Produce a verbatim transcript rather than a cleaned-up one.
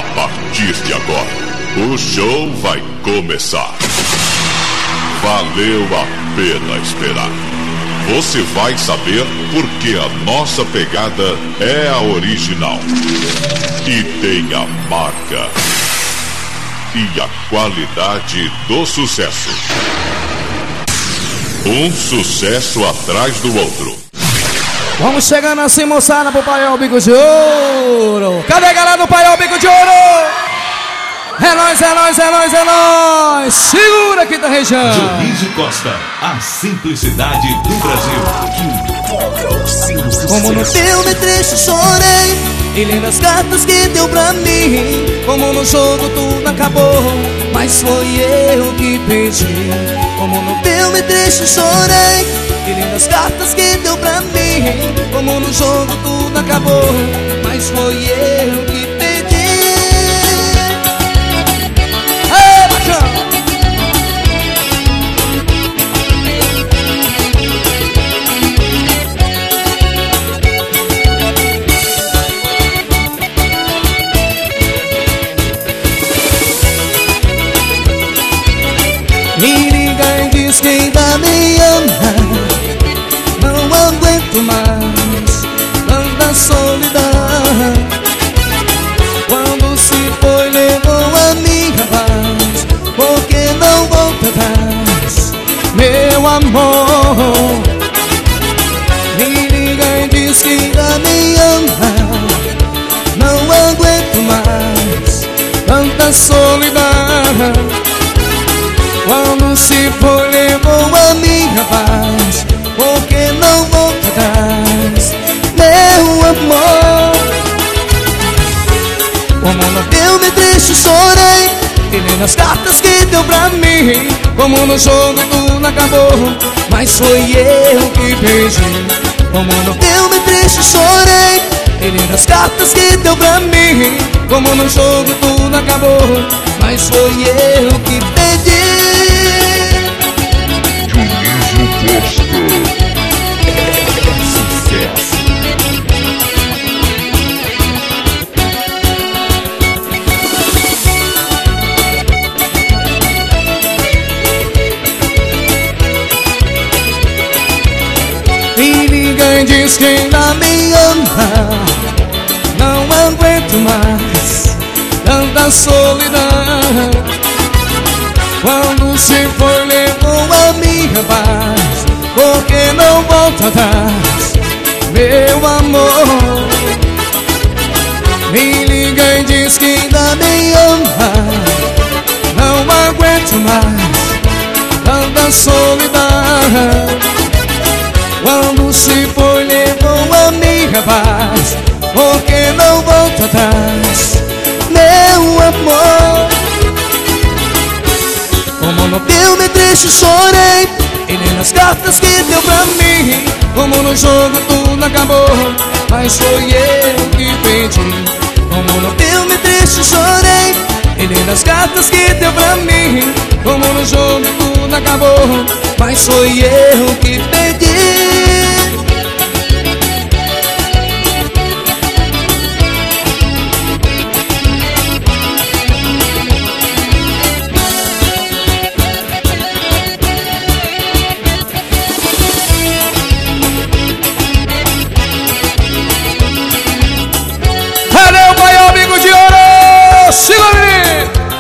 partir de agora, o show vai começar. Valeu a pena esperar. Você vai saber por que a nossa pegada é a original e tem a marca e a qualidade do sucesso. Um sucesso atrás do outro. Vamos chegando assim, moçada, pro Paiol Bico de Ouro. Cadê a galera do Paiol Bico de Ouro? É nóis, é nóis, é nóis, é nóis. Segura aqui da região. Dionísio Costa, a simplicidade do Brasil. Como no filme triste chorei e lendo as cartas que deu pra mim. Como no jogo tudo acabou, mas foi eu que perdi. Como no filme triste chorei e lendo as cartas que deu pra mim. Como no jogo tudo acabou, mas foi eu que perdi. Ei, bacana! Me liga e diz que ainda me ama. Não aguento mais tanta solidão. Quando se foi levou a minha paz, porque não volta atrás, meu amor. Me liga e diz que ainda me ama. Não aguento mais tanta solidão. Quando se foi levou a minha paz, porque não volta atrás, meu amor. Como no filme triste chorei e lendo as cartas que deu pra mim. Como no jogo tudo acabou, mas foi eu que perdi. Como no filme triste chorei e lendo as cartas que deu pra mim. Como no jogo tudo acabou, mas foi eu que perdi. Sucesso. Me liga e diz que ainda me ama. Não aguento mais tanta solidão. Quando se foi levou a minha paz, porque não volta atrás, meu amor. Me liga e diz que ainda me ama. Não aguento mais tanta solidão. Quando se foi levou a minha paz, porque não volta atrás, meu amor. Como no filme triste chorei e nem nas cartas que deu pra mim. Como no jogo tudo acabou, mas foi eu que perdi. Como no filme triste chorei e nem nas cartas que deu pra mim. Como no jogo tudo acabou, mas foi eu que perdi.